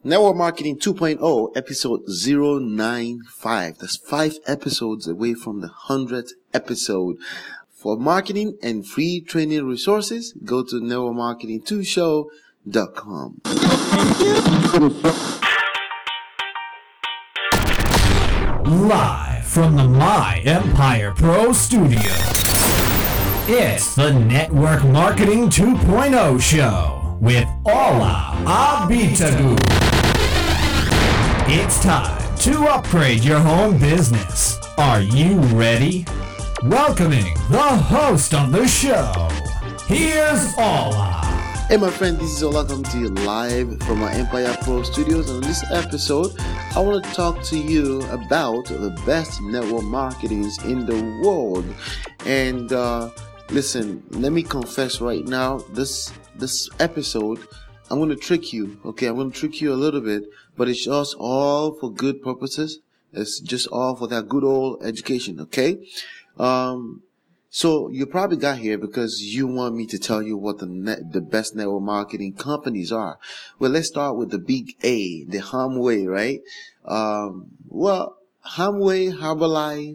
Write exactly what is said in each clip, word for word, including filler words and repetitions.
Network Marketing two point oh, episode zero nine five. That's five episodes away from the hundredth episode. For marketing and free training resources, go to network marketing two show dot com. Live from the My Empire Pro Studio, it's the Network Marketing two point oh show with Ola Abitagu. It's time to upgrade your home business. Are you ready? Welcoming the host of the show, here's Ola. Hey my friend, this is Ola coming to you live from my Empire Pro Studios. And in this episode, I want to talk to you about the best network marketings in the world. And uh, listen, let me confess right now, this this episode, I'm going to trick you. Okay, I'm going to trick you a little bit, but it's just all for good purposes. It's just all for that good old education. Okay. Um, so you probably got here because you want me to tell you what the net, the best network marketing companies are. Well, let's start with the big A, the Hamway, right? Um, well, Hamway, Herbalife,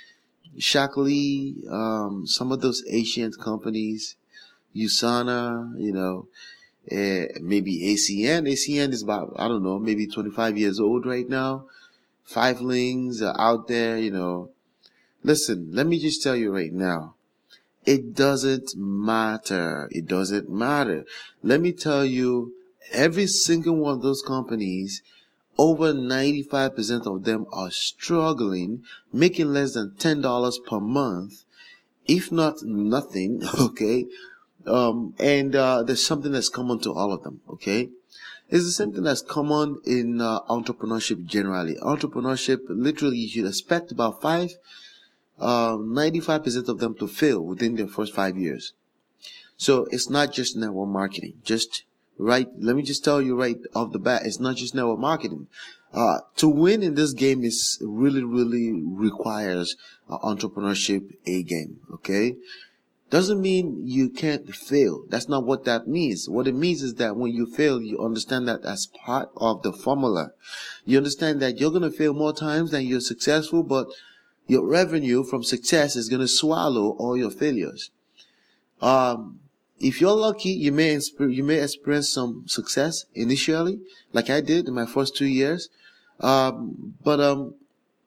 Shaklee, um, some of those Asian companies, USANA, you know, uh, maybe A C N. A C N is about, I don't know, maybe twenty-five years old right now. Five Links are out there, you know. Listen, let me just tell you right now, it doesn't matter. It doesn't matter. Let me tell you, every single one of those companies, over ninety-five percent of them are struggling, making less than ten dollars per month, if not nothing, okay? Um, and uh, there's something that's common to all of them, okay? It's the same thing that's common in uh, entrepreneurship generally. Entrepreneurship, literally, you should expect about five Um, ninety-five percent of them to fail within their first five years. So it's not just network marketing. Just right, let me just tell you right off the bat, it's not just network marketing. Uh, to win in this game is really, really requires uh, entrepreneurship A game. Okay. Doesn't mean you can't fail. That's not what that means. What it means is that when you fail, you understand that as part of the formula. You understand that you're going to fail more times than you're successful, but your revenue from success is going to swallow all your failures. Um, if you're lucky, you may you may experience some success initially, like I did in my first two years. Um, but um,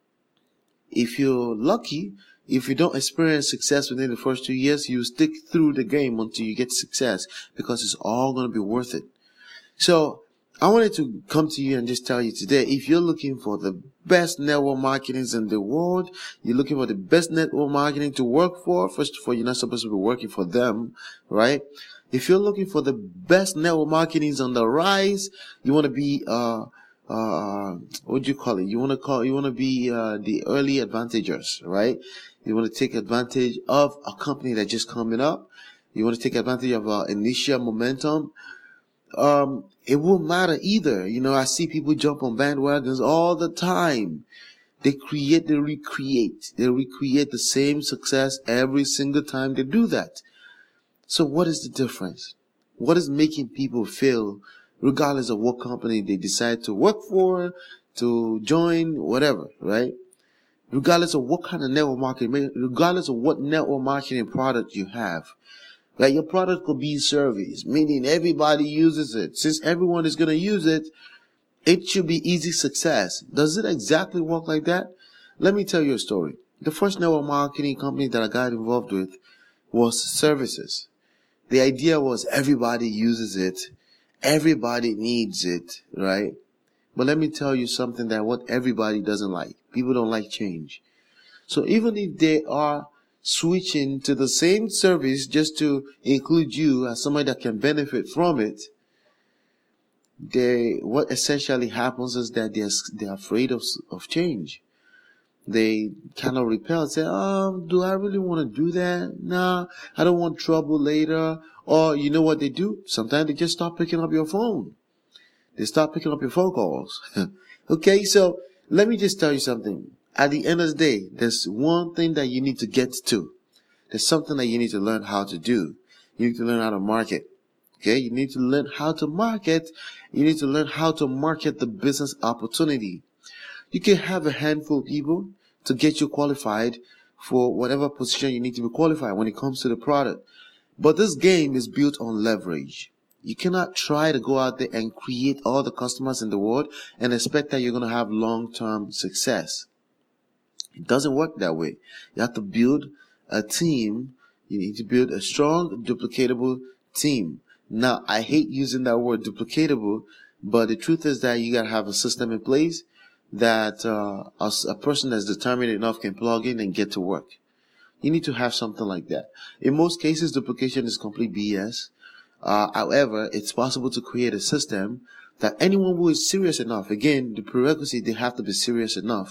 if you're lucky, if you don't experience success within the first two years, you stick through the game until you get success, because it's all going to be worth it. So I wanted to come to you and just tell you today, if you're looking for the best network marketings in the world, you're looking for the best network marketing to work for, first of all, you're not supposed to be working for them, right? If you're looking for the best network marketings on the rise, you want to be, uh, uh, what do you call it? You want to call, you want to be, uh, the early advantagers, right? You want to take advantage of a company that's just coming up. You want to take advantage of uh, initial momentum. Um, it won't matter either. You know, I see people jump on bandwagons all the time. They create, they recreate, they recreate the same success every single time they do that. So what is the difference? What is making people fail, regardless of what company they decide to work for, to join, whatever, right? Regardless of what kind of network marketing, regardless of what network marketing product you have. Like your product could be service, meaning everybody uses it. Since everyone is going to use it, it should be easy success. Does it exactly work like that? Let me tell you a story. The first network marketing company that I got involved with was services. The idea was everybody uses it. Everybody needs it, right? But let me tell you something that what everybody doesn't like. People don't like change. So even if they are switching to the same service just to include you as somebody that can benefit from it, they, what essentially happens is that they're, they're afraid of, of change. They kind of repel and say, oh, do I really want to do that? Nah, I don't want trouble later. Or you know what they do? Sometimes they just stop picking up your phone. They stop picking up your phone calls. Okay, so let me just tell you something. At the end of the day, there's one thing that you need to get to. There's something that you need to learn how to do. You need to learn how to market. Okay, you need to learn how to market. You need to learn how to market the business opportunity. You can have a handful of people to get you qualified for whatever position you need to be qualified when it comes to the product. But this game is built on leverage. You cannot try to go out there and create all the customers in the world and expect that you're going to have long-term success. It doesn't work that way. You have to build a team. You need to build a strong, duplicatable team. Now, I hate using that word duplicatable, but the truth is that you got to have a system in place that uh, a, a person that's determined enough can plug in and get to work. You need to have something like that. In most cases, duplication is complete B S. Uh, however, it's possible to create a system that anyone who is serious enough, again, the prerequisite, they have to be serious enough,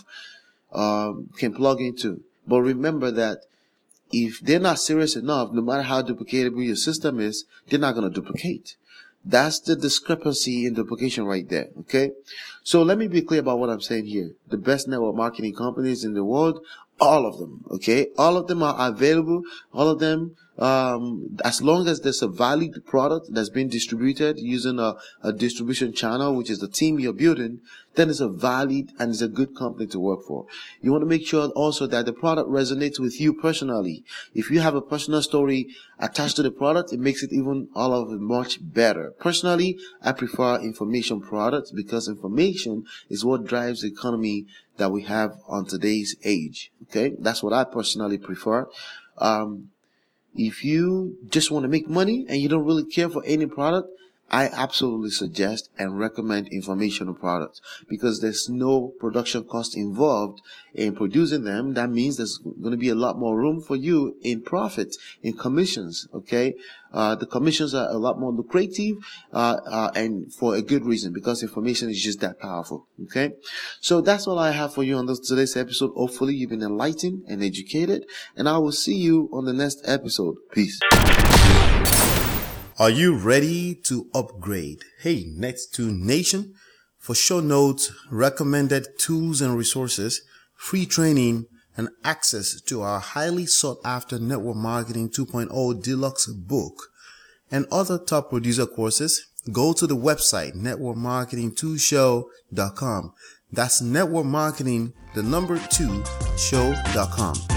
um, can plug into. But remember that if they're not serious enough, no matter how duplicatable your system is, they're not going to duplicate. That's the discrepancy in duplication right there, okay? So let me be clear about what I'm saying here. The best network marketing companies in the world, all of them, okay? All of them are available. All of them, um, as long as there's a valid product that's being distributed using a, a distribution channel, which is the team you're building, then it's a valid and it's a good company to work for. You want to make sure also that the product resonates with you personally. If you have a personal story attached to the product, it makes it even all of it much better. Personally, I prefer information products because information is what drives the economy that we have on today's age. Okay, that's what I personally prefer. Um, if you just want to make money and you don't really care for any product, I absolutely suggest and recommend informational products because there's no production cost involved in producing them. That means there's going to be a lot more room for you in profit, in commissions. Okay, uh, the commissions are a lot more lucrative, uh, uh, and for a good reason because information is just that powerful. Okay, so that's all I have for you on this, today's episode. Hopefully, you've been enlightened and educated, and I will see you on the next episode. Peace. Are you ready to upgrade? Hey, Next two Nation, for show notes, recommended tools and resources, free training, and access to our highly sought after Network Marketing two point oh Deluxe book and other top producer courses, go to the website network marketing two show dot com. That's network marketing, the number two, show dot com.